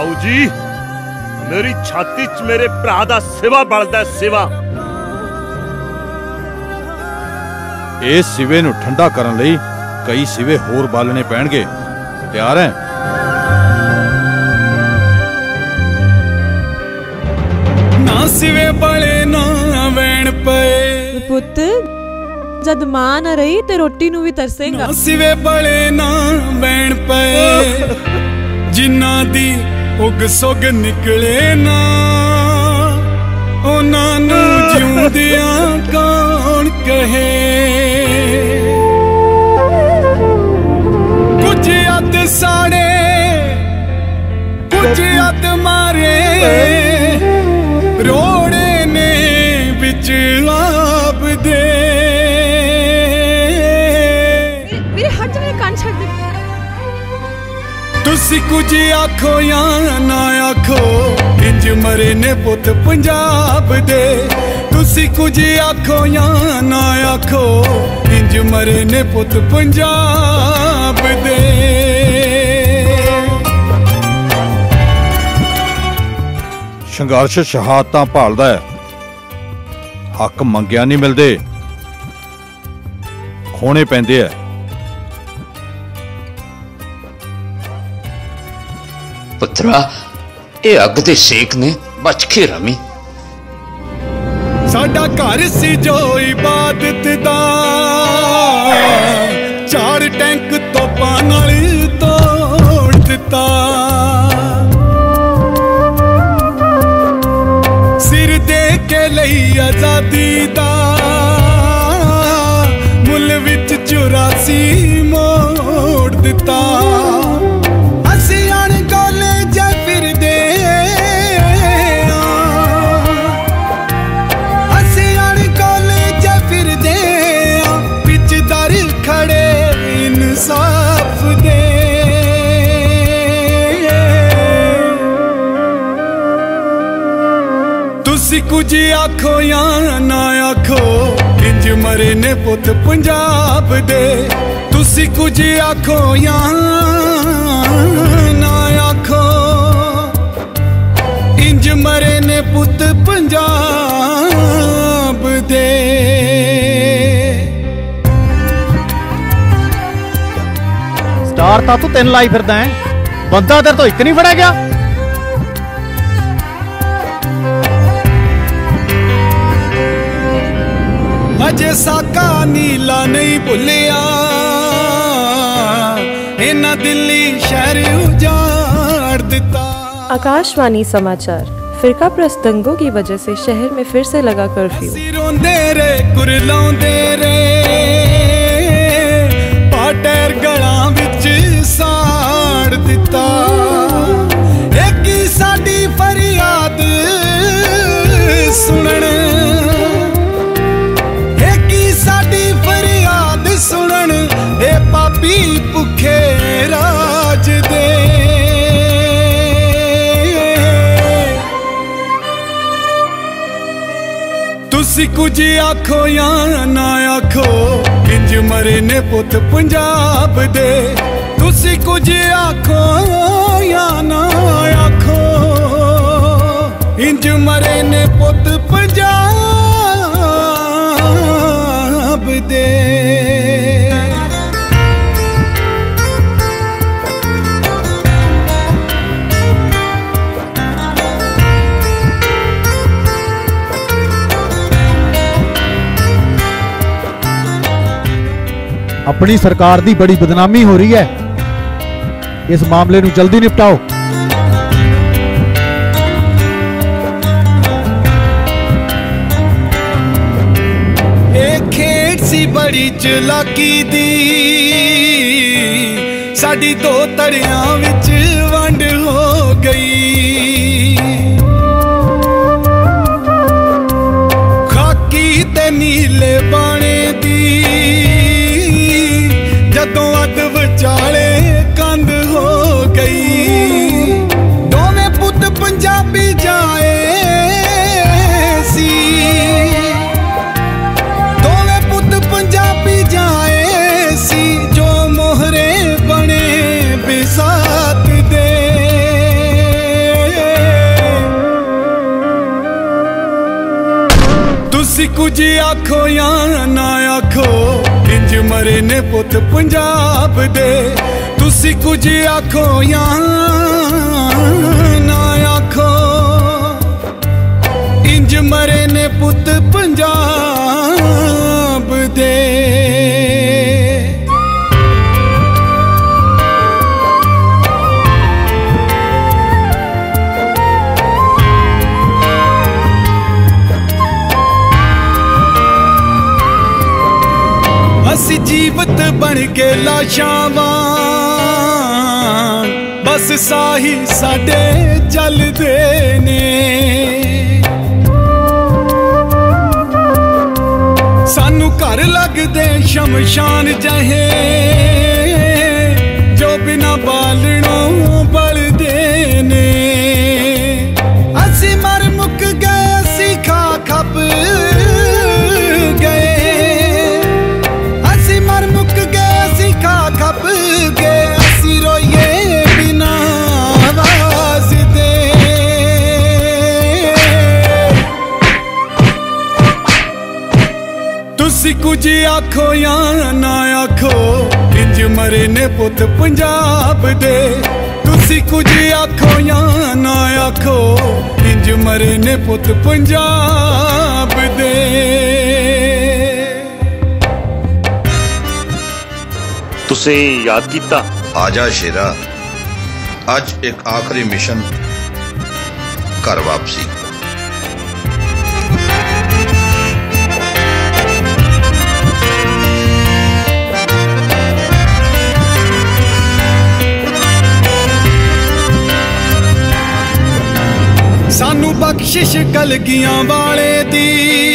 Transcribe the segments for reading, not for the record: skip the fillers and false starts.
ताऊ जी मेरी छाती च मेरे भरा दा सिवा बलदा सिवा। इस सिवे नूं ठंडा करन लई कई सिवे होर बालने पैणगे। तैयार हैं? ना सिवे बले ना वैण पे पुत जद मां ना रही ते रोटी नूं भी तरसेगा। ना सिवे बले ना वैण पे जिन्ना दी उग सुग निकले ना उन्हां नूं जिउंदियां कौन कहे। कुछ अद साड़े कुछ अद मारे रोड़े ने बिच आप दे। मेरे हाथ से मेरे कान छड़ दे। तुसी कुछ आखो या ना आखो इंज मरे ने पुत पंजाब दे। तुसी कुछ आखो या ना आखो इंज मरे ने पुत पंजाब दे। संघर्ष शहादतां भालदा है, हक मंगिया नहीं मिलते, खोने पैंदे है। पुत्रा ये अग दे सेक ने बच के रमी। साडा घर सी जो इबादत दा चार टैंक तोपां नाल तोड़ दिता। सिर दे के लई आजादी दा मुल विच 84 मोड़ दिता। साफ दे तुसी कुछ आखो या ना आखो इंज मरे ने पुत पंजाब दे। तुसी कुछ आखो या ना आखो इंज मरे ने पुत पंजाब दे। स्टार ता तू 3 लाई फिरदा है, बंदा तेरे तो एक नहीं फड़ा गया। अजे साका नीला नहीं भुलिया इन्ना दिल्ली शहर उजाड़ दिता। आकाशवाणी समाचार। फिरका प्रस्त दंगों की वजह से शहर में फिर से लगा कर्फ्यू। रोंदे रे कुरलाउंदे रे पाटर गला विच साड़ दिता। एक ही साडी फरियाद सुनन, एक ही साडी फरियाद सुनन ए पापी भुखे राज दे। तुसी कुछ आखो या ना आखो इंज मरे ने पुत पंजाब दे। तुसी कुछ आखो या ना आखो इंज मरे ने पुत पंजाब दे। अपनी सरकार दी बड़ी बदनामी हो रही है, इस मामले नूं जल्दी निपटाओ। एक खेड सी बड़ी चलाकी दी साडी दो तड़ियां विच वंड हो गई। खाकी ते नीले बाणे दी जदों अद विचाले कंध हो गई। दोवें पुत पंजाबी जाए सी, दोवें पुत पंजाबी जाए सी जो मोहरे बने बिसात दे। कुछ आखो या ना आखो इंज मरे ने पुत पंजाब दे तुसी कुछ आखो या ना आखो इंज मरे ने पुत पंजाब दे ਅਸੀਂ ਜੀਵਤ ਬਣ ਕੇ ਲਾਸ਼ਾਂ ਵਾਂ ਬਸ ਸਾਹੀ ਸਾਡੇ ਚੱਲਦੇ ਨੇ ਸਾਨੂੰ ਘਰ ਲੱਗਦੇ ਸ਼ਮਸ਼ਾਨ ਜਹੇ ਜੋ ਬਿਨਾ ਬਾਲਣੋਂ ਬਲਦੇ ਨੇ ਅਸੀਂ ਮਰ ਮੁੱਕ ਗਏ ਅਸੀਂ ਖਾ ਖੱਪ ਗਏ खप के असी रोइए बिना आवाज दे तुसी कुछ आखो या ना आखो इंज मरे ने पुत पंजाब दे तुसी कुछ आखो या ना आखो इंज मरे ने पुत पंजाब दे तुसे याद किया आजा शेरा अज एक आखिरी मिशन घर वापसी सानू बख्शिश कलगियां वाले दी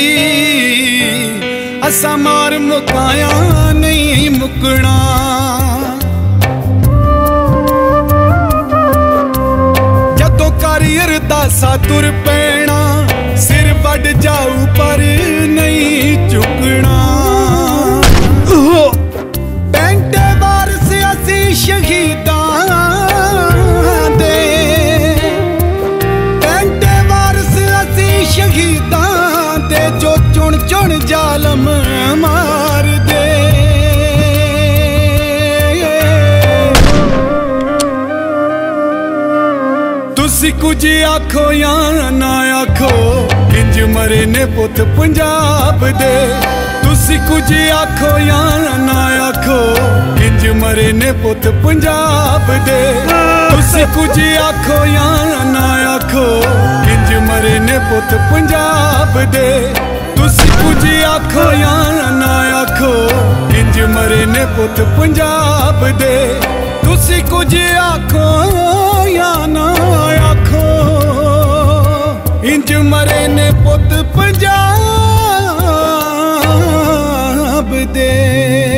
असा मार मुकाया नहीं मुकना जदों कर अरदासा तुर पैना सिर वड जाऊ पर नहीं झुकना पेंटे वारस असी शहीदां दे पेंटे वारस असी शहीदां दे जो चुन चुन जालम मार दे तुसी कुछ आखो या ना आखो इंज मरे ने पुत पंजाब दे तुसी कुछ आखो या ना आखो इंज मरे ने पुत पंजाब दे तुसी कुछ आखो या ना आखो इंज मरे ने पुत पंजाब दे तुसी कुछ आखो या ना आखो इंज मरे ने पुत पंजाब दे तुसी कुछ आखो या ना आखो इंज मरे ने पुत पंजाब दे।